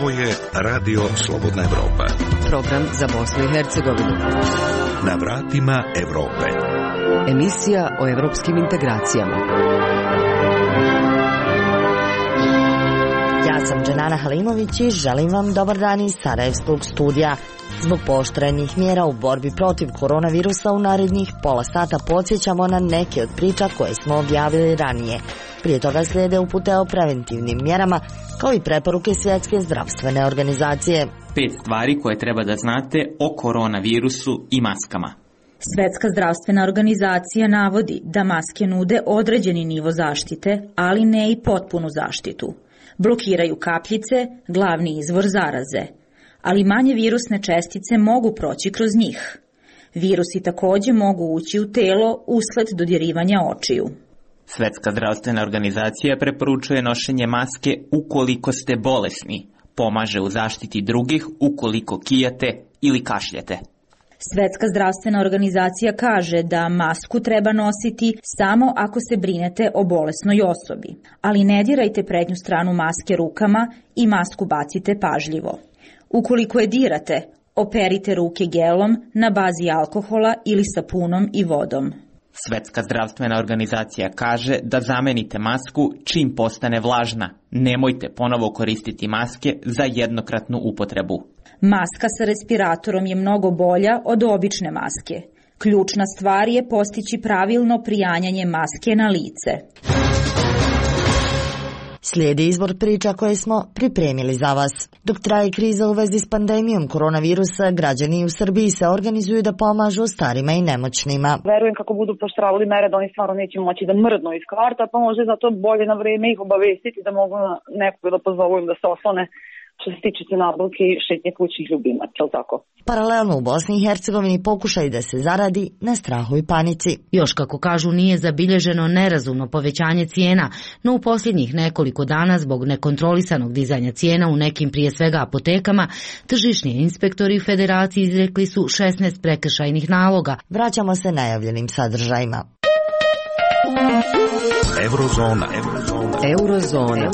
Ovo je Radio Slobodna Evropa. Program za Bosnu i Hercegovinu. Na vratima Evrope. Emisija o evropskim integracijama. Ja sam Dženana Halimović i želim vam dobar dan iz Sarajevskog studija. Zbog pooštrenih mjera u borbi protiv koronavirusa u narednih pola sata podsjećamo na neke od priča koje smo objavili ranije. Prije toga slijede upute o preventivnim mjerama, kao i preporuke Svjetske zdravstvene organizacije. 5 stvari koje treba da znate o koronavirusu i maskama. Svjetska zdravstvena organizacija navodi da maske nude određeni nivo zaštite, ali ne i potpunu zaštitu. Blokiraju kapljice, glavni izvor zaraze, ali manje virusne čestice mogu proći kroz njih. Virusi također mogu ući u telo usled dodirivanja očiju. Svjetska zdravstvena organizacija preporučuje nošenje maske ukoliko ste bolesni, pomaže u zaštiti drugih ukoliko kijate ili kašljete. Svjetska zdravstvena organizacija kaže da masku treba nositi samo ako se brinete o bolesnoj osobi, ali ne dirajte prednju stranu maske rukama i masku bacite pažljivo. Ukoliko je dirate, operite ruke gelom na bazi alkohola ili sapunom i vodom. Svjetska zdravstvena organizacija kaže da zamenite masku čim postane vlažna. Nemojte ponovo koristiti maske za jednokratnu upotrebu. Maska sa respiratorom je mnogo bolja od obične maske. Ključna stvar je postići pravilno prijanjanje maske na lice. Slijedi izbor priča koje smo pripremili za vas. Dok traje kriza u vezi s pandemijom koronavirusa, građani u Srbiji se organizuju da pomažu starima i nemoćnima. Verujem kako budu poštravali mere da oni stvarno neće moći da mrdnu iz kvarta, pa može zato bolje na vrijeme ih obavestiti da mogu nekog da pozovu im da se oslone što se tiče nabavke i šetnje kućnih ljubimaca, je li tako? Paralelno u Bosni i Hercegovini pokušaj da se zaradi na strahu i panici. Još kako kažu nije zabilježeno nerazumno povećanje cijena, no u posljednjih nekoliko dana zbog nekontrolisanog dizanja cijena u nekim prije svega apotekama, tržišni inspektori u Federaciji izrekli su 16 prekršajnih naloga. Vraćamo se najavljenim sadržajima. Eurozona.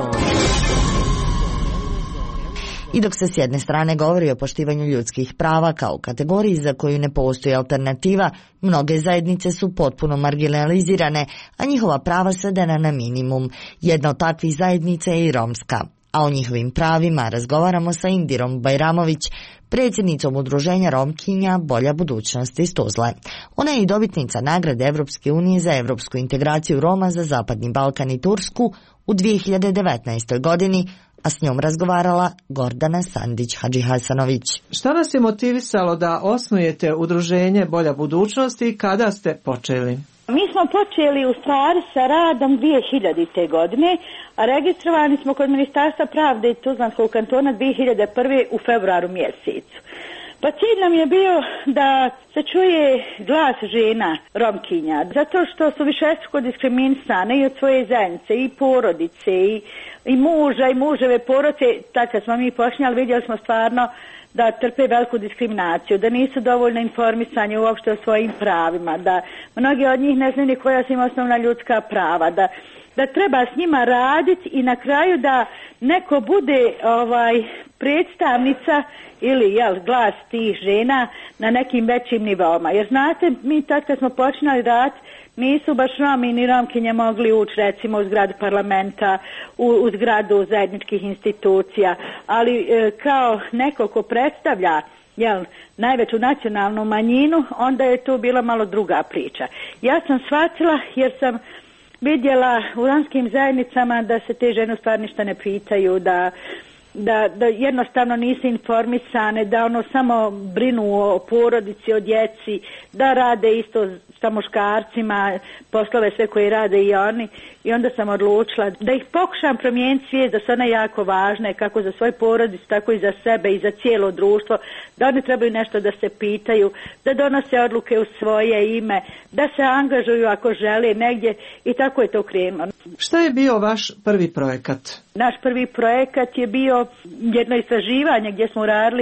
I dok se s jedne strane govori o poštivanju ljudskih prava kao kategoriji za koju ne postoji alternativa, mnoge zajednice su potpuno marginalizirane, a njihova prava svedena na minimum. Jedna od takvih zajednica je i romska. A o njihovim pravima razgovaramo sa Indirom Bajramović, predsjednicom udruženja Romkinja Bolja budućnost iz Tuzle. Ona je i dobitnica nagrade Evropske unije za evropsku integraciju Roma za Zapadni Balkan i Tursku u 2019. godini, a s njom razgovarala Gordana Sandić-Hadžihasanović. Šta vas je motivisalo da osnujete udruženje Bolja budućnost i kada ste počeli? Mi smo počeli u stvari sa radom 2000. godine, a registrovani smo kod Ministarstva pravde i Tuzlanskog kantona 2001. u februaru mjesecu. Pa cilj nam je bio da se čuje glas žena Romkinja, zato što su višestruko diskriminisane i od svoje zajednice, i porodice, i muža, i muževe porodice. Tad kad smo mi počinjali, vidjeli smo stvarno da trpe veliku diskriminaciju, da nisu dovoljno informisani uopšte o svojim pravima, da mnogi od njih ne znaju ni koja su im osnovna ljudska prava, da treba s njima raditi i na kraju da neko bude predstavnica ili glas tih žena na nekim većim nivoima. Jer znate, mi tad kad smo počinali raditi, nisu baš Romi ni Romkinje mogli ući recimo u zgradu parlamenta, u zgradu zajedničkih institucija, ali kao neko ko predstavlja najveću nacionalnu manjinu, onda je tu bila malo druga priča. Ja sam shvatila jer sam vidjela u romskim zajednicama da se te žene stvarno ništa ne pitaju, da jednostavno nisu informisane, da samo brinu o porodici, o djeci, da rade isto sa muškarcima, poslove sve koje rade i oni. I onda sam odlučila da ih pokušam promijeniti svijest da su one jako važne, kako za svoju porodicu, tako i za sebe i za cijelo društvo, da oni trebaju nešto da se pitaju, da donose odluke u svoje ime, da se angažuju ako žele negdje i tako je to krenulo. Šta je bio vaš prvi projekat? Naš prvi projekat je bio jedno istraživanje gdje smo radili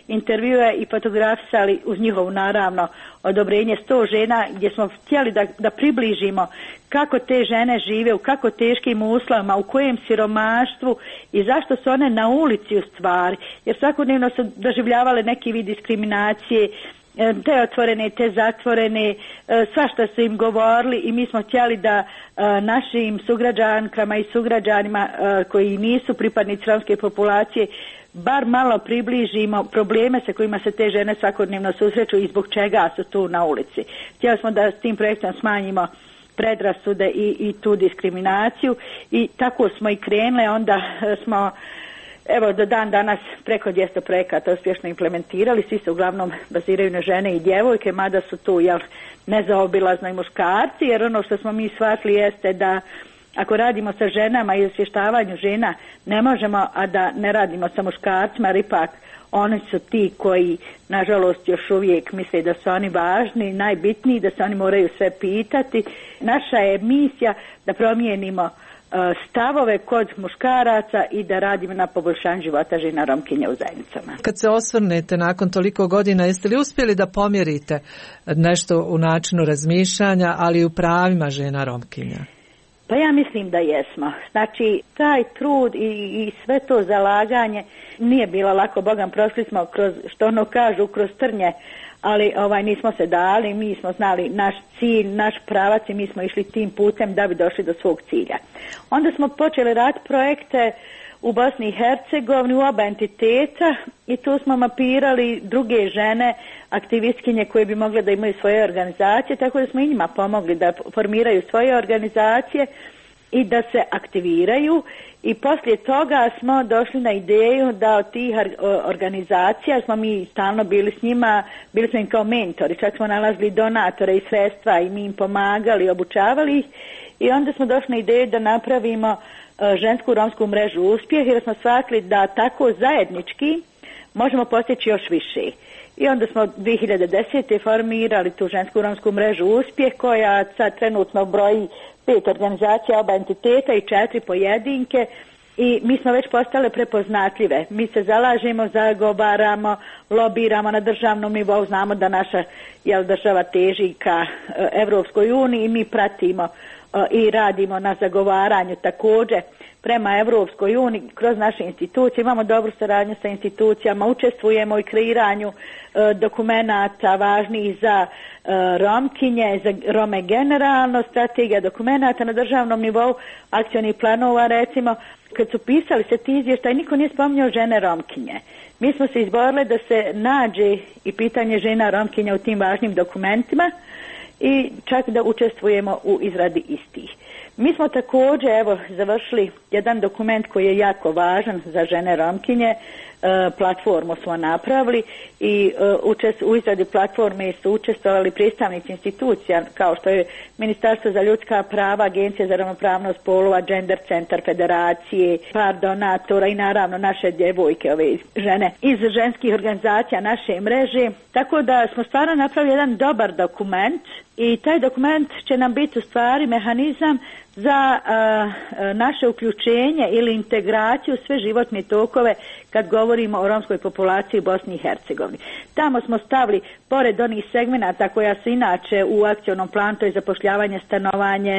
intervjue i fotografisali uz njihovu naravno odobrenje 100 žena gdje smo htjeli da približimo kako te žene žive, u kako teškim uslovima, u kojem siromaštvu i zašto su one na ulici u stvari, jer svakodnevno su doživljavale neki vid diskriminacije, te otvorene, te zatvorene, svašta su im govorili i mi smo htjeli da našim sugrađankama i sugrađanima koji nisu pripadnici romske populacije bar malo približimo probleme sa kojima se te žene svakodnevno susreću i zbog čega su tu na ulici. Htjeli smo da s tim projektom smanjimo predrasude i tu diskriminaciju i tako smo i krenule, onda smo evo do dan danas preko 200 projekata uspješno implementirali, svi se uglavnom baziraju na žene i djevojke, mada su tu nezaobilazno i muškarci, jer ono što smo mi shvatili jeste da ako radimo sa ženama i osvještavanju žena ne možemo, a da ne radimo sa muškarcima, jer ipak oni su ti koji nažalost još uvijek misle da su oni važni, najbitniji, da se oni moraju sve pitati. Naša je misija da promijenimo stavove kod muškaraca i da radimo na poboljšanju života žena Romkinja u zajednicama. Kad se osvrnete nakon toliko godina, jeste li uspjeli da pomjerite nešto u načinu razmišljanja, ali i u pravima žena Romkinja? Pa ja mislim da jesmo. Znači, taj trud i sve to zalaganje nije bilo lako. Bogam, prošli smo kroz, što ono kažu, kroz trnje, ali nismo se dali, mi smo znali naš cilj, naš pravac i mi smo išli tim putem da bi došli do svog cilja. Onda smo počeli raditi projekte u Bosni i Hercegovini u oba entiteta i tu smo mapirali druge žene, aktivistkinje koje bi mogle da imaju svoje organizacije, tako da smo i njima pomogli da formiraju svoje organizacije i da se aktiviraju. I poslije toga smo došli na ideju da od tih organizacija smo mi stalno bili s njima, bili smo im kao mentori, čak smo nalazili donatore i sredstva i mi im pomagali, obučavali ih i onda smo došli na ideju da napravimo žensku romsku mrežu uspjeh jer smo shvatili da tako zajednički možemo postići još više. I onda smo 2010. formirali tu žensku romsku mrežu uspjeh koja sad trenutno broji 5 organizacija, oba entiteta i 4 pojedinke i mi smo već postale prepoznatljive. Mi se zalažemo, zagovaramo, lobiramo na državnom nivou, znamo da naša država teži ka Evropskoj uniji i mi pratimo i radimo na zagovaranju također prema Evropskoj uniji kroz naše institucije. Imamo dobru saradnju sa institucijama, učestvujemo i kreiranju dokumenata važnih za Romkinje, za Rome generalno, strategija dokumenata na državnom nivou, akcionih planova recimo. Kad su pisali se ti izvještaj, niko nije spominjao žene Romkinje. Mi smo se izborile da se nađe i pitanje žena Romkinja u tim važnim dokumentima i čak da učestvujemo u izradi istih. Mi smo također završili jedan dokument koji je jako važan za žene Romkinje, platformu smo napravili i u izradi platforme su učestvovali predstavnici institucija kao što je Ministarstvo za ljudska prava, Agencija za ravnopravnost spolova, Gender centar federacije, par donatora i naravno naše djevojke, ove žene iz ženskih organizacija naše mreže. Tako da smo stvarno napravili jedan dobar dokument i taj dokument će nam biti u stvari mehanizam za naše uključenje ili integraciju sve životne tokove kad govorimo o romskoj populaciji u Bosni i Hercegovini. Tamo smo stavili, pored onih segmenata koja su inače u akcionom planu, to je zapošljavanje, stanovanje,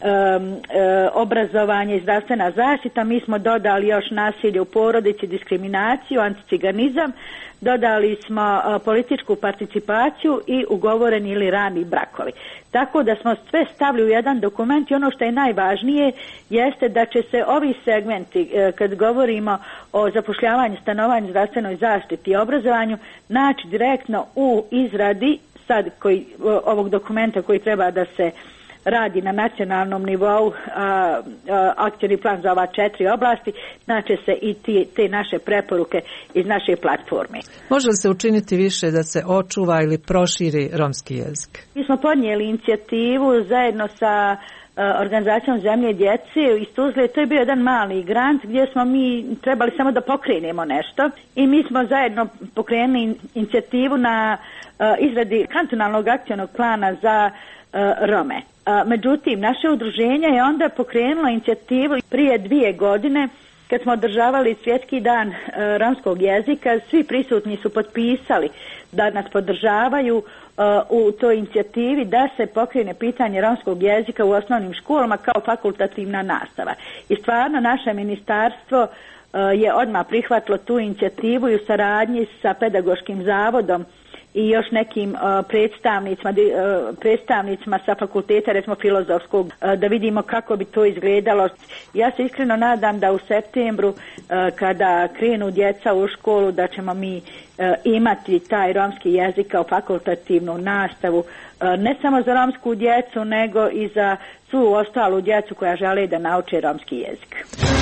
obrazovanje i zdravstvena zaštita, mi smo dodali još nasilje u porodici, diskriminaciju, anticiganizam, dodali smo političku participaciju i ugovoreni ili rani brakovi. Tako da smo sve stavili u jedan dokument i ono što je najvažnije jeste da će se ovi segmenti, kad govorimo o zapošljavanju, stanovanju, zdravstvenoj zaštiti i obrazovanju, naći direktno u izradi ovog dokumenta koji treba da se radi na nacionalnom nivou, akcijni plan za ova 4 oblasti, znači se i te naše preporuke iz naše platforme. Može li se učiniti više da se očuva ili proširi romski jezik? Mi smo podnijeli inicijativu zajedno sa organizacijom Zemlje i djece iz Tuzle. To je bio jedan mali grant gdje smo mi trebali samo da pokrenemo nešto i mi smo zajedno pokrenuli inicijativu na izradi kantonalnog akcionog plana za Rome. Međutim, naše udruženje je onda pokrenulo inicijativu prije 2 godine kad smo održavali Svjetski dan romskog jezika, svi prisutni su potpisali da nas podržavaju u toj inicijativi da se pokrene pitanje romskog jezika u osnovnim školama kao fakultativna nastava. I stvarno naše ministarstvo je odmah prihvatilo tu inicijativu i u saradnji sa pedagoškim zavodom i još nekim predstavnicima sa fakulteta, recimo filozofskog, da vidimo kako bi to izgledalo. Ja se iskreno nadam da u septembru, kada krenu djeca u školu, da ćemo mi imati taj romski jezik kao fakultativnu nastavu, ne samo za romsku djecu, nego i za svu ostalu djecu koja žele da nauče romski jezik.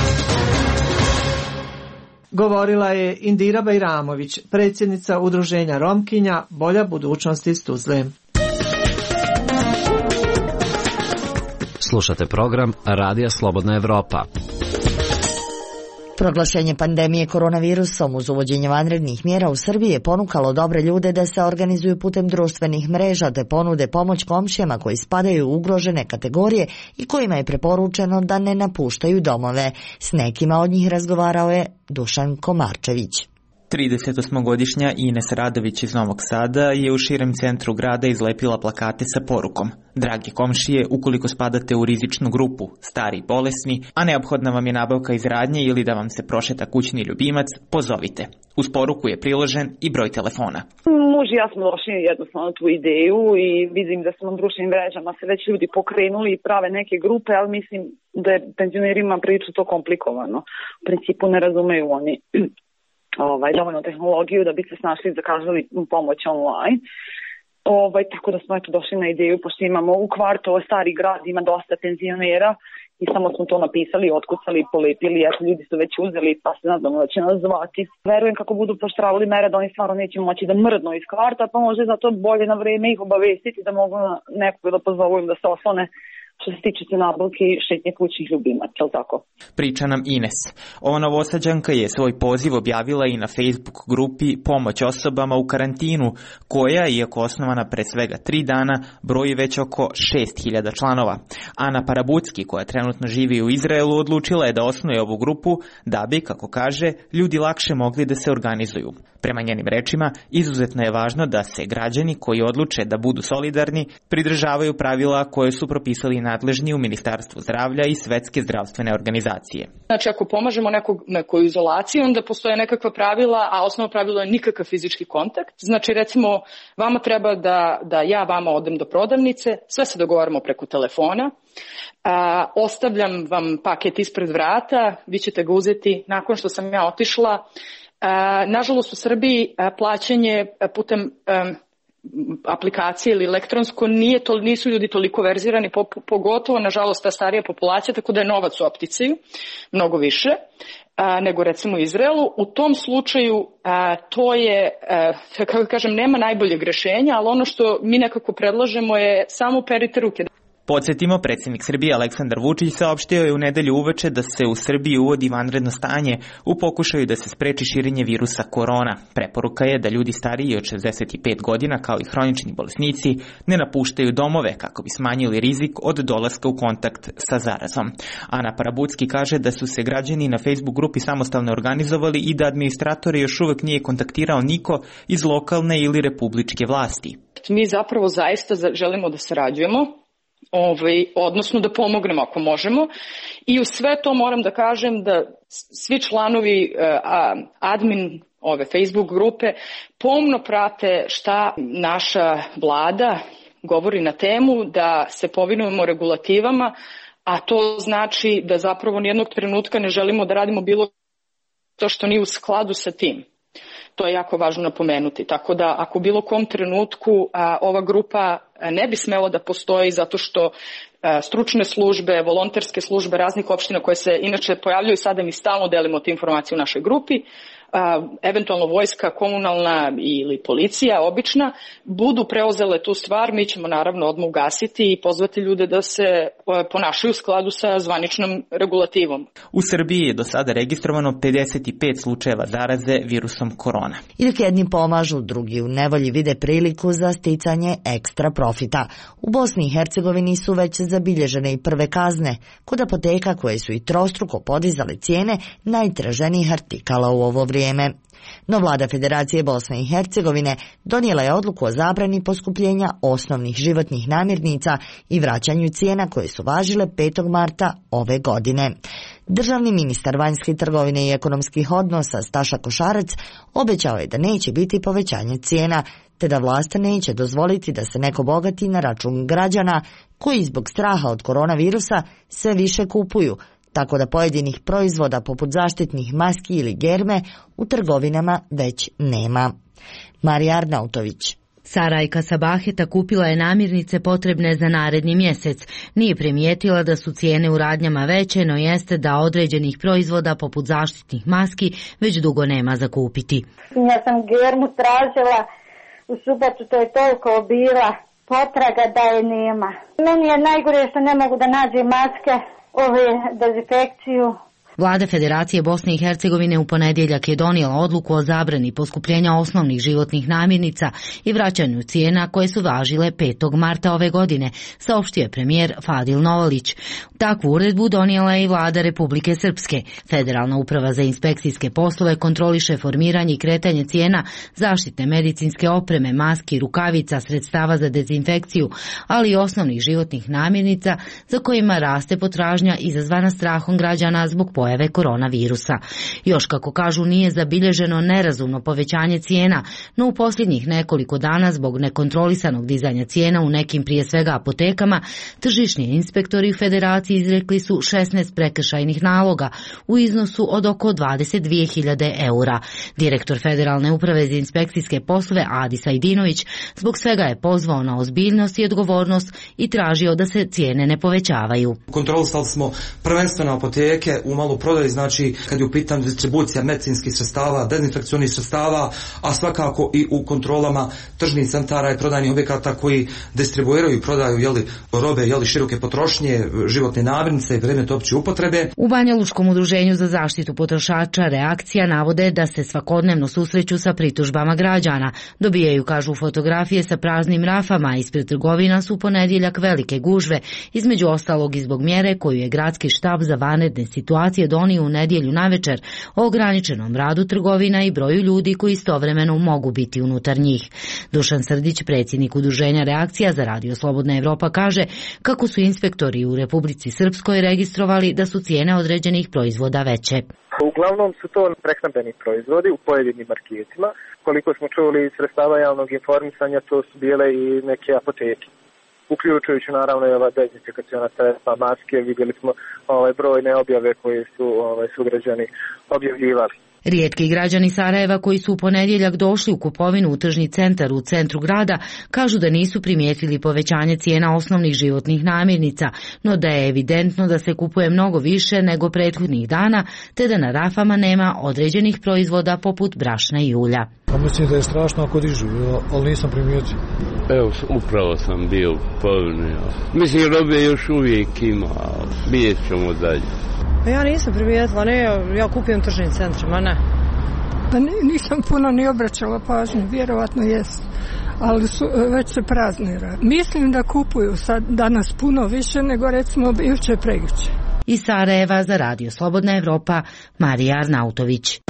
Govorila je Indira Bajramović, predsjednica Udruženja Romkinja Bolja budućnost iz Tuzle. Slušate program Radija Slobodna Evropa. Proglašenje pandemije koronavirusom uz uvođenje vanrednih mjera u Srbiji je ponukalo dobre ljude da se organizuju putem društvenih mreža te ponude pomoć komšijama koji spadaju u ugrožene kategorije i kojima je preporučeno da ne napuštaju domove. S nekima od njih razgovarao je Dušan Komarčević. 38-godišnja Ines Radović iz Novog Sada je u širem centru grada izlepila plakate sa porukom: dragi komšije, ukoliko spadate u rizičnu grupu, stari i bolesni, a neophodna vam je nabavka iz radnje ili da vam se prošeta kućni ljubimac, pozovite. Uz poruku je priložen i broj telefona. Muž i ja smo došli jednostavno tu ideju i vidim da su na društvenim mrežama se već ljudi pokrenuli i prave neke grupe, ali mislim da je penzionerima prilično to komplikovano. U principu ne razumeju oni dovoljno tehnologiju da bi se snašli i zakazali pomoć online. Tako da smo došli na ideju, pošto imamo u kvartu, ovo stari grad, ima dosta penzionera i samo smo to napisali, otkucali, polepili, ljudi su već uzeli, pa se nadamo da će nas zvati. Verujem kako budu poštravali mere da oni stvarno neće moći da mrdnu iz kvarta, pa može zato bolje na vreme ih obavestiti da mogu nekog da pozovu im da se oslone što se tiče te nabavke i šetnje kućnih ljubimaca, je li tako? Priča nam Ines. Ova Novosađanka je svoj poziv objavila i na Facebook grupi Pomoć osobama u karantinu, koja, iako osnovana pre svega 3 dana, broji već oko 6.000 članova. Ana Parabucki, koja trenutno živi u Izraelu, odlučila je da osnuje ovu grupu da bi, kako kaže, ljudi lakše mogli da se organizuju. Prema njenim rečima, izuzetno je važno da se građani koji odluče da budu solidarni pridržavaju pravila koje su propisali nadležni u Ministarstvu zdravlja i Svetske zdravstvene organizacije. Znači, ako pomažemo nekoj izolaciji, onda postoje nekakva pravila, a osnovno pravilo je nikakav fizički kontakt. Znači, recimo, vama treba da ja vama odem do prodavnice, sve se dogovaramo preko telefona, ostavljam vam paket ispred vrata, vi ćete ga uzeti nakon što sam ja otišla. Nažalost, u Srbiji plaćanje putem aplikacije ili elektronsko nisu ljudi toliko verzirani, pogotovo, nažalost, ta starija populacija, tako da je novac u opticaju mnogo više nego recimo u Izraelu. U tom slučaju to je, kako kažem, nema najboljeg rešenja, ali ono što mi nekako predlažemo je samo perite ruke. Podsjetimo, predsjednik Srbije Aleksandar Vučić saopštio je u nedelju uveče da se u Srbiji uvodi vanredno stanje u pokušaju da se spreči širenje virusa korona. Preporuka je da ljudi stariji od 65 godina, kao i hronični bolesnici, ne napuštaju domove kako bi smanjili rizik od dolaska u kontakt sa zarazom. Ana Parabucki kaže da su se građani na Facebook grupi samostalno organizovali i da administratori još uvek nije kontaktirao niko iz lokalne ili republičke vlasti. Mi zapravo zaista želimo da sarađujemo, odnosno da pomognemo ako možemo, i u sve to moram da kažem da svi članovi admin ove Facebook grupe pomno prate šta naša vlada govori na temu, da se povinujemo regulativama, a to znači da zapravo nijednog trenutka ne želimo da radimo bilo to što nije u skladu sa tim. To je jako važno napomenuti. Tako da ako u bilo kom trenutku ova grupa ne bi smela da postoji zato što stručne službe, volonterske službe raznih opština koje se inače pojavljaju sada, mi stalno delimo te informacije u našoj grupi, eventualno vojska, komunalna ili policija obična, budu preuzele tu stvar, mi ćemo naravno odmah ugasiti i pozvati ljude da se ponašaju u skladu sa zvaničnom regulativom. U Srbiji je do sada registrovano 55 slučajeva zaraze virusom korona. I dok jedni pomažu, drugi u nevolji vide priliku za sticanje ekstra profita. U Bosni i Hercegovini su već zabilježene i prve kazne kod apoteka koje su i trostruko podizale cijene najtraženijih artikala u ovo vrijeme. No vlada Federacije Bosne i Hercegovine donijela je odluku o zabrani poskupljenja osnovnih životnih namirnica i vraćanju cijena koje su važile 5. marta ove godine. Državni ministar vanjske trgovine i ekonomskih odnosa Staša Košarac obećao je da neće biti povećanje cijena, te da vlast neće dozvoliti da se neko bogati na račun građana koji zbog straha od koronavirusa sve više kupuju, tako da pojedinih proizvoda poput zaštitnih maski ili germe u trgovinama već nema. Marija Arnautović. Sarajka Sabaheta kupila je namirnice potrebne za naredni mjesec. Nije primijetila da su cijene u radnjama veće, no jeste da određenih proizvoda poput zaštitnih maski već dugo nema za kupiti. Ja sam germu tražila u subotu, to je toliko bila potraga da je nema. Meni je najgore što ne mogu da nađem maske, dezinfekciju. Vlada Federacije Bosne i Hercegovine u ponedjeljak je donijela odluku o zabrani poskupljenja osnovnih životnih namirnica i vraćanju cijena koje su važile 5. marta ove godine, saopštio je premijer Fadil Novalić. Takvu uredbu donijela je i vlada Republike Srpske. Federalna uprava za inspekcijske poslove kontroliše formiranje i kretanje cijena zaštitne medicinske opreme, maski, rukavica, sredstava za dezinfekciju, ali i osnovnih životnih namirnica za kojima raste potražnja izazvana strahom građana zbog pojave koronavirusa. Još, kako kažu, nije zabilježeno nerazumno povećanje cijena, no u posljednjih nekoliko dana zbog nekontrolisanog dizanja cijena u nekim prije svega apotekama, tržišni inspektori u Federaciji izrekli su 16 prekršajnih naloga u iznosu od oko 22.000 eura. Direktor Federalne uprave za inspekcijske poslove Adis Ajdinović zbog svega je pozvao na ozbiljnost i odgovornost i tražio da se cijene ne povećavaju. Kontrolisali smo prvenstveno apoteke u maloprodaju, znači kad je u pitanju distribucija medicinskih sredstava, dezinfekcionih sredstava, a svakako i u kontrolama tržnih centara i prodajnih objekata koji distribuiraju i prodaju robe široke potrošnje, životne namirnice i predmete opće upotrebe. U Banjalučkom udruženju za zaštitu potrošača Reakcija navode da se svakodnevno susreću sa pritužbama građana. Dobijaju, kažu, fotografije sa praznim rafama, ispred trgovina su u ponedjeljak velike gužve, između ostalog i zbog mjere koju je gradski štab za vanredne situacije donio u nedjelju navečer o ograničenom radu trgovina i broju ljudi koji istovremeno mogu biti unutar njih. Dušan Srdić, predsjednik udruženja Reakcija za Radio Slobodna Evropa, kaže kako su inspektori u Republici Srpskoj registrovali da su cijene određenih proizvoda veće. Uglavnom su to prehrambeni proizvodi u pojedinim marketima. Koliko smo čuli iz sredstava javnog informisanja, to su bile i neke apoteke. Uključujući naravno i ova dezinfekaciona sredstva, maske, vidjeli smo brojne objave koje su sugrađani objavljivali. Rijetki građani Sarajeva koji su u ponedjeljak došli u kupovinu u tržni centar u centru grada kažu da nisu primijetili povećanje cijena osnovnih životnih namirnica, no da je evidentno da se kupuje mnogo više nego prethodnih dana, te da na rafama nema određenih proizvoda poput brašna i ulja. Mislim da je strašno ako dižu, ali nisam primijetio. Evo, upravo sam bio povinio. Mislim, robe još uvijek ima, vidjet ćemo dalje. Ja nisam primijetila, ja kupujem tržnim centrima, ne. Pa nisam puno ni obraćala pažnju, vjerovatno jest, ali već se praznira. Mislim da kupuju sad danas puno više nego recimo jučer prekjučer. Iz Sarajeva za Radio Slobodna Evropa, Marija Arnautović.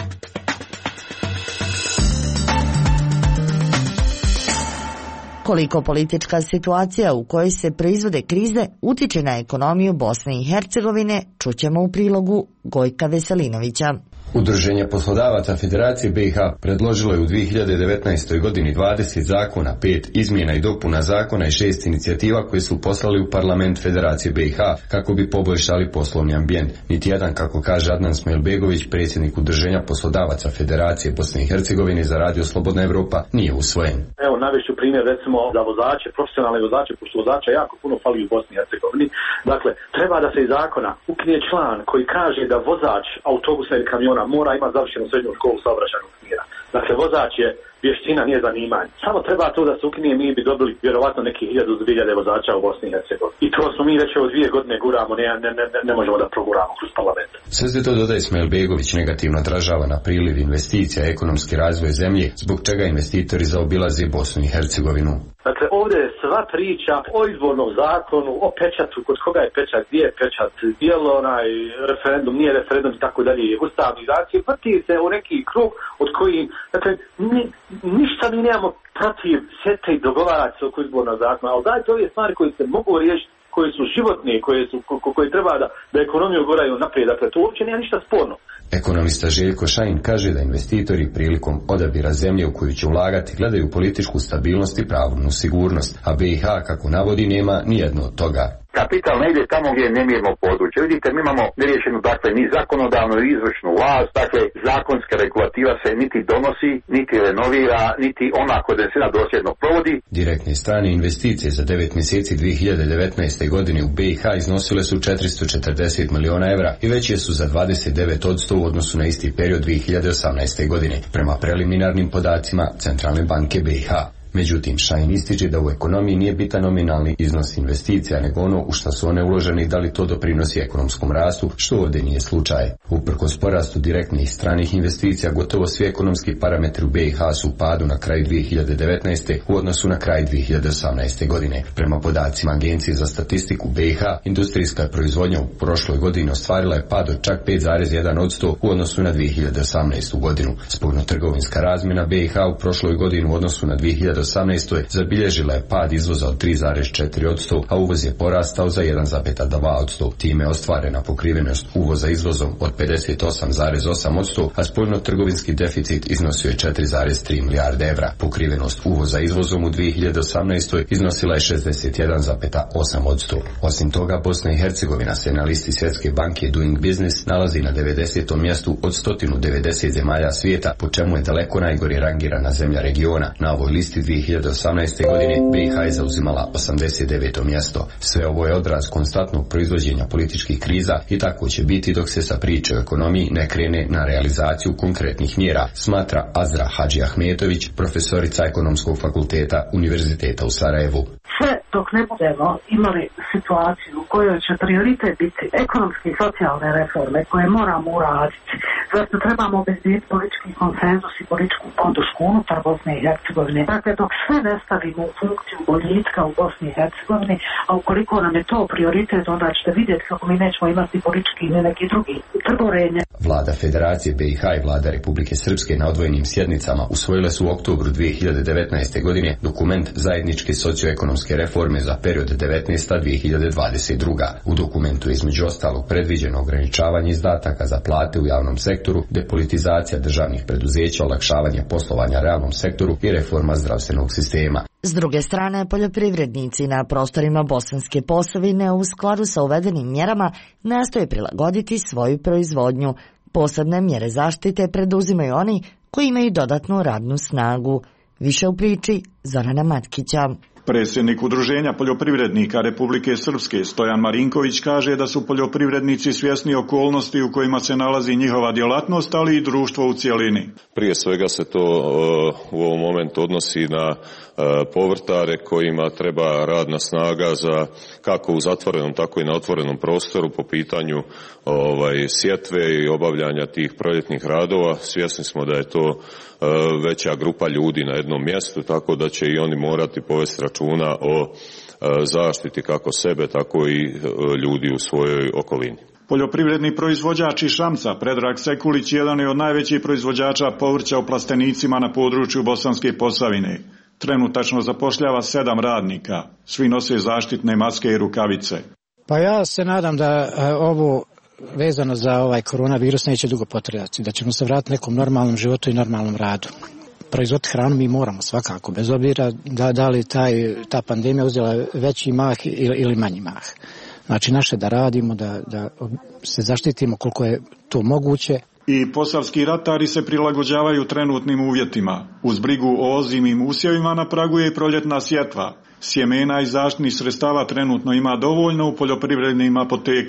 Koliko politička situacija u kojoj se proizvode krize utiče na ekonomiju Bosne i Hercegovine, čućemo u prilogu Gojka Veselinovića. Udruženje poslodavaca Federacije BiH predložilo je u 2019. godini 20 zakona, 5 izmjena i dopuna zakona i 6 inicijativa koje su poslali u parlament Federacije BiH kako bi poboljšali poslovni ambijent. Niti jedan, kako kaže Adnan Smajlbegović, predsjednik Udruženja poslodavaca Federacije Bosne i Hercegovine za Radio Slobodna Evropa, nije usvojen. Evo, navešću primjer recimo za vozače, profesionalne vozače, pošto vozača jako puno fali u Bosni i Hercegovini. Dakle, treba da se iz zakona ukine član koji kaže da vozač autobusa ili kamiona mora imati završenu srednju školu saobraćajnog smjera. Dakle, vozač je vještina, nije zanimanje. Samo treba to da se ukine, mi bi dobili vjerovatno neki 1000-2000 vozača u Bosni i Hercegovini. I to smo mi već od 2 godine guramo, ne možemo da proguramo kroz parlament. Sve se to, dodaje Ismail Begović, negativno odražava na priliv investicija i ekonomski razvoj zemlje, zbog čega investitori zaobilaze Bosnu i Hercegovinu. Dakle, ovdje je sva priča o izbornom zakonu, o pečatu, kod koga je pečat, gdje je pečat, bijelo onaj referendum, nije referendum i tako dalje, ustavni zakon, vrti se u neki krug od koji, dakle, ništa mi nemamo protiv sjete i dogovarati se oko izbornog zakona, ali dajte ove stvari koje se mogu riješiti, koje su životne, koje treba da ekonomiju goraju naprijed, dakle, to uopće nema ništa sporno. Ekonomista Željko Šajin kaže da investitori prilikom odabira zemlje u koju će ulagati gledaju političku stabilnost i pravnu sigurnost, a BiH, kako navodi, nema nijedno od toga. Kapital ne ide tamo gdje je nemirno područje. Vidite, mi imamo neriješenu, dakle, ni zakonodavnu ni izvršnu vlast, dakle, zakonska regulativa se niti donosi, niti renovira, niti ona kodensina dosljedno provodi. Direktne strane investicije za 9 mjeseci 2019. godine u BiH iznosile su 440 miliona evra i veće su za 29% u odnosu na isti period 2018. godine, prema preliminarnim podacima Centralne banke BiH. Međutim, Šajin ističe da u ekonomiji nije bitan nominalni iznos investicija, nego ono u što su one uložene i da li to doprinosi ekonomskom rastu, što ovdje nije slučaj. Uprkos porastu direktnih stranih investicija, gotovo svi ekonomski parametri u BiH su u padu na kraju 2019. u odnosu na kraj 2018. godine. Prema podacima Agencije za statistiku BiH, industrijska proizvodnja u prošloj godini ostvarila je pad od čak 5,1% u odnosu na 2018. godinu. Spoljnotrgovinska razmjena BiH u prošloj godini u odnosu na 2018. zabilježila je pad izvoza od 3,4%, a uvoz je porastao za 1,2%. Time je ostvarena pokrivenost uvoza izvozom od 58,8%, a spoljnotrgovinski deficit iznosio je 4,3 milijarde evra. Pokrivenost uvoza izvozom u 2018. iznosila je 61,8%. Osim toga, Bosna i Hercegovina se na listi Svjetske banke Doing Business nalazi na 90. mjestu od 190 zemalja svijeta, po čemu je daleko najgore rangirana zemlja regiona. Na ovoj listi 2018. godine BiH je zauzimala 89. mjesto. Sve ovo je odraz konstantnog proizvođenja političkih kriza i tako će biti dok se sa priče o ekonomiji ne krene na realizaciju konkretnih mjera, smatra Azra Hadži Ahmetović, profesorica Ekonomskog fakulteta Univerziteta u Sarajevu. Sve dok ne budemo imali situaciju u kojoj će prioritet biti ekonomske i socijalne reforme koje moramo uraditi, zato trebamo obezbjediti politički konsenzus i političku podršku unutar Bosne i Hercegovine. Dakle, dok sve ne stavimo u funkciju boljitka u Bosni i Hercegovini, a ukoliko nam je to prioritet, onda ćete vidjeti kako mi nećemo imati politički ni neki drugi trgorenje. Vlada Federacije BiH i Vlada Republike Srpske na odvojenim sjednicama usvojile su u oktobru 2019. godine dokument zajedničke socioekonomske reforme za period 19-2022. U dokumentu je između ostalog predviđeno ograničavanje izdataka za plate u javnom sektoru, depolitizacija državnih preduzeća, olakšavanje poslovanja realnom sektoru i reforma zdravstvenog sistema. S druge strane, poljoprivrednici na prostorima Bosanske Posavine u skladu sa uvedenim mjerama nastoje prilagoditi svoju proizvodnju. Posebne mjere zaštite preduzimaju oni koji imaju dodatnu radnu snagu. Više u priči Zorana Matkića. Predsjednik Udruženja poljoprivrednika Republike Srpske Stojan Marinković kaže da su poljoprivrednici svjesni okolnosti u kojima se nalazi njihova djelatnost, ali i društvo u cjelini. Prije svega se to u ovom momentu odnosi na povrtare kojima treba radna snaga za kako u zatvorenom tako i na otvorenom prostoru po pitanju sjetve i obavljanja tih proljetnih radova. Svjesni smo da je to veća grupa ljudi na jednom mjestu, tako da će i oni morati povesti računa o zaštiti kako sebe, tako i ljudi u svojoj okolini. Poljoprivredni proizvođač iz Šamca, Predrag Sekulić, jedan je od najvećih proizvođača povrća u plastenicima na području Bosanske Posavine. Trenutačno zapošljava 7 radnika. Svi nose zaštitne maske i rukavice. Pa ja se nadam da ovo vezano za ovaj koronavirus neće dugo potrajati, da ćemo se vratiti nekom normalnom životu i normalnom radu. Proizvoditi hranu mi moramo svakako, bez obzira da li ta pandemija uzela veći mah ili manji mah. Znači naše da radimo, da se zaštitimo koliko je to moguće. I posavski ratari se prilagođavaju trenutnim uvjetima. Uz brigu o ozimim usjevima na pragu je i proljetna sjetva. Sjemena i zaštitnih sredstava trenutno ima dovoljno u poljoprivrednim apotekama.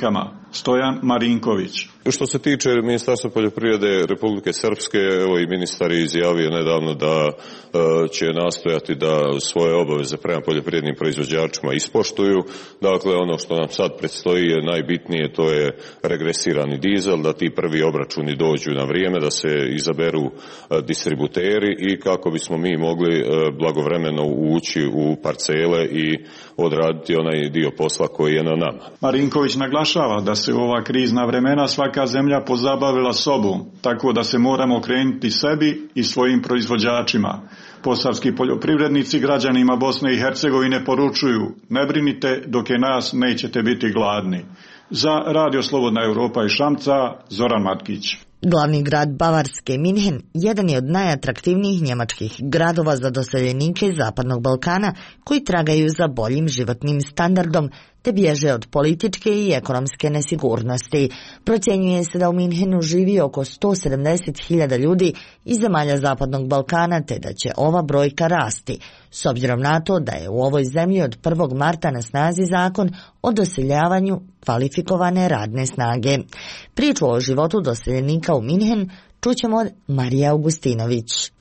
Stojan Marinković. Što se tiče Ministarstva poljoprivrede Republike Srpske, evo i ministar je izjavio nedavno da će nastojati da svoje obaveze prema poljoprivrednim proizvođačima ispoštuju. Dakle, ono što nam sad predstoji je najbitnije, to je regresirani dizel, da ti prvi obračuni dođu na vrijeme, da se izaberu distributeri i kako bismo mi mogli blagovremeno ući u parcele i odraditi onaj dio posla koji je na nama. Marinković naglašava da se u ova krizna vremena svaka zemlja pozabavila sobom, tako da se moramo okrenuti sebi i svojim proizvođačima. Posavski poljoprivrednici građanima Bosne i Hercegovine poručuju: ne brinite, dok je nas nećete biti gladni. Za Radio Slobodna Evropa iz Šamca, Zoran Matkić. Glavni grad Bavarske, Minhen, jedan je od najatraktivnijih njemačkih gradova za doseljenike Zapadnog Balkana koji tragaju za boljim životnim standardom te bježe od političke i ekonomske nesigurnosti. Procjenjuje se da u Minhenu živi oko 170.000 ljudi iz zemalja Zapadnog Balkana te da će ova brojka rasti, s obzirom na to da je u ovoj zemlji od 1. marta na snazi zakon o doseljavanju kvalifikovane radne snage. Priču o životu doseljenika u Minhen čućemo od Marije Augustinović.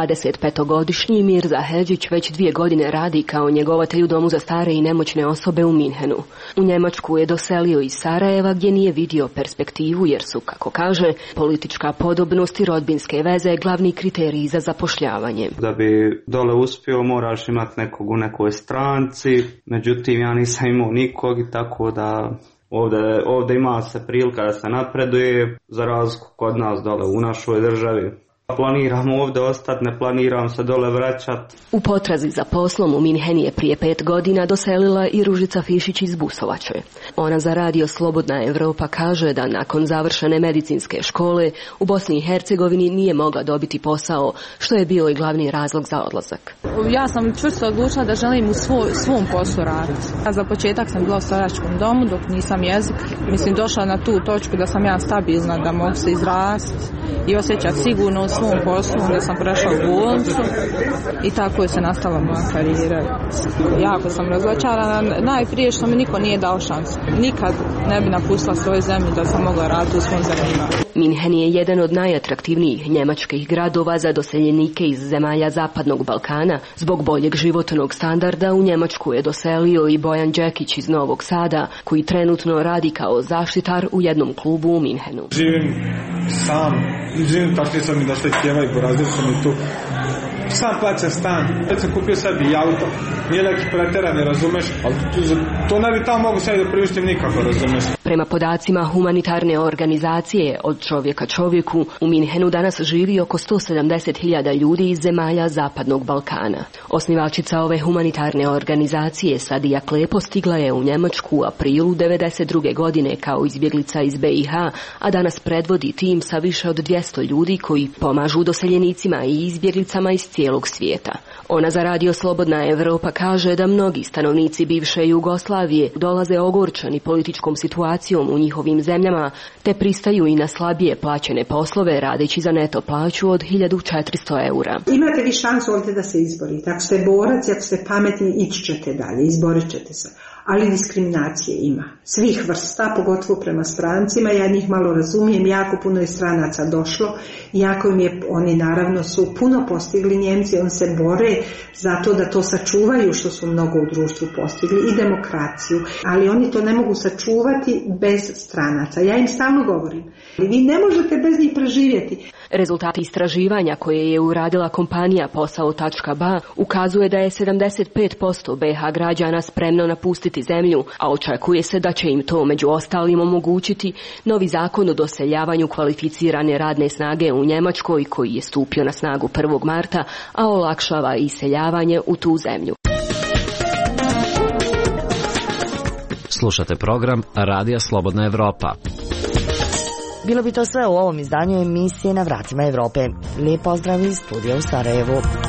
25-godišnji Mirza Hedžić već 2 godine radi kao njegovatelj u domu za stare i nemoćne osobe u Minhenu. U Njemačku je doselio iz Sarajeva gdje nije vidio perspektivu jer su, kako kaže, politička podobnost i rodbinske veze glavni kriteriji za zapošljavanje. Da bi dole uspio moraš imati nekog u nekoj stranci, međutim ja nisam imao nikog i tako da ovdje ima se prilika da se napreduje za razliku kod nas dole u našoj državi. Planiram ovdje ostati, ne planiram se dole vraćati. U potrazi za poslom u Minhen je prije 5 godina doselila i Ružica Fišić iz Busovače. Ona za Radio Slobodna Evropa kaže da nakon završene medicinske škole u Bosni i Hercegovini nije mogla dobiti posao, što je bio i glavni razlog za odlazak. Ja sam čvrsto odlučila da želim u svom poslu raditi. Za početak sam bila u staračkom domu dok nisam jezik. Mislim, došla na tu točku da sam ja stabilna, da mogu se izrasti i osjećati sigurno u svom poslu, onda sam prešla u bolnicu i tako je se nastavila moja karijera. Jako sam razočarana, najprije što mi niko nije dao šansu. Nikad ne bi napustila svoju zemlju da sam mogla raditi u svom zanimanju. Minhen je jedan od najatraktivnijih njemačkih gradova za doseljenike iz zemalja Zapadnog Balkana. Zbog boljeg životnog standarda u Njemačku je doselio i Bojan Đekić iz Novog Sada, koji trenutno radi kao zaštitar u jednom klubu u Minhenu. Živim sam, živim takvi sam i da sve htjeva i porazio sam i tu. Sam plaćam stan, već sam kupio sebi i auto. Nije neki pretera, ne razumeš, ali to ne bi tamo mogu sebi da priuštim nikako, razumeš. Prema podacima humanitarne organizacije Od čovjeka čovjeku, u Minhenu danas živi oko 170.000 ljudi iz zemalja Zapadnog Balkana. Osnivačica ove humanitarne organizacije Sadija Klepo stigla je u Njemačku u aprilu 1992. godine kao izbjeglica iz BiH, a danas predvodi tim sa više od 200 ljudi koji pomažu doseljenicima i izbjeglicama iz cijelog svijeta. Ona za Radio Slobodna Evropa kaže da mnogi stanovnici bivše Jugoslavije dolaze ogorčeni političkom situacijom u njihovim zemljama, te pristaju i na slabije plaćene poslove radeći za neto plaću od 1.400 eura. Imate vi šansu ovdje da se izborite. Ako ste borac, ako ste pametni, ići ćete dalje, izborit ćete se. Ali diskriminacije ima. Svih vrsta, pogotovo prema strancima. Ja njih malo razumijem, jako puno je stranaca došlo. Jako im je, oni naravno su puno postigli Njemci, oni se bore zato da to sačuvaju što su mnogo u društvu postigli i demokraciju. Ali oni to ne mogu sačuvati bez stranaca. Ja im stalno govorim. Vi ne možete bez njih preživjeti. Rezultati istraživanja koje je uradila kompanija Posao.ba ukazuje da je 75% BiH građana spremno napustiti zemlju, a očekuje se da će im to među ostalim omogućiti novi zakon o doseljavanju kvalificirane radne snage u Njemačkoj koji je stupio na snagu 1. marta, a olakšava iseljavanje u tu zemlju. Slušate program Radija Slobodna Evropa. Bilo bi to sve u ovom izdanju emisije Na vratima Evrope. Lijep pozdrav iz studija u Sarajevu.